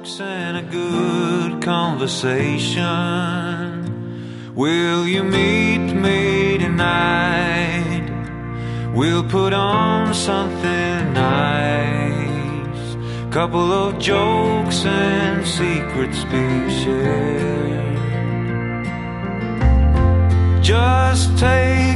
jokes and a good conversation. Will you meet me tonight? We'll put on something nice, couple of jokes and secrets be shared. Just take